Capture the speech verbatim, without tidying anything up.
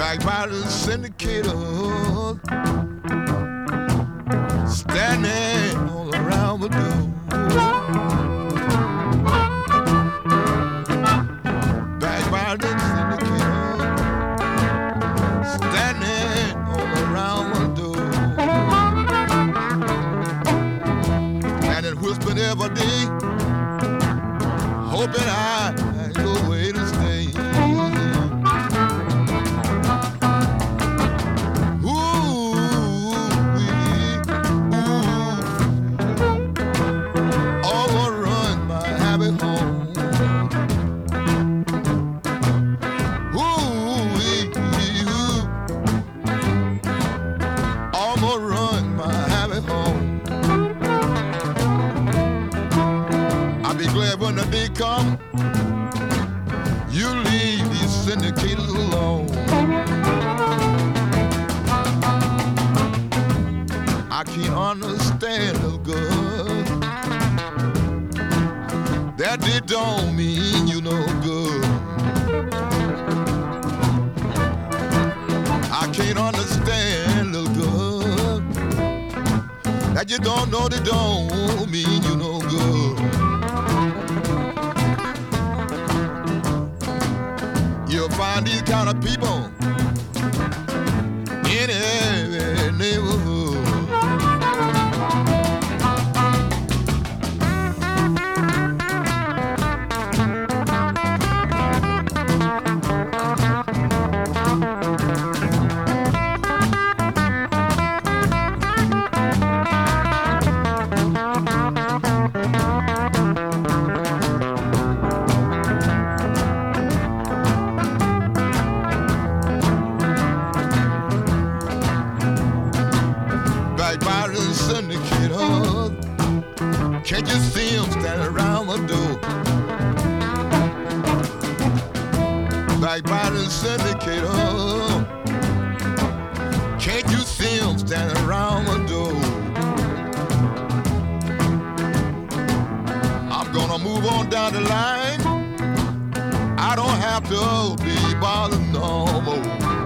Backbiters, syndicators, standing all around the door. Backbiters, syndicators, standing all around the door. And it whispered every day, hoping I go away to stay. When the day come, you leave these syndicators alone. I can't understand the good that they don't mean you no good. I can't understand the good that you don't know they don't mean you no good. You'll find these kind of people in every neighborhood. Can't you see them standing around the door? Backbiters, syndicators, can't you see them standing around the door? I'm gonna move on down the line. I don't have to be bothered no more.